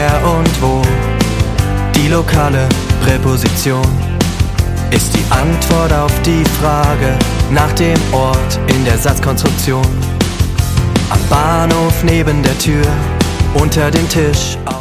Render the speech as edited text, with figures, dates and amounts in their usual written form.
wer und wo. Die lokale Präposition ist die Antwort auf die Frage nach dem Ort in der Satzkonstruktion. Am Bahnhof neben der Tür, unter dem Tisch.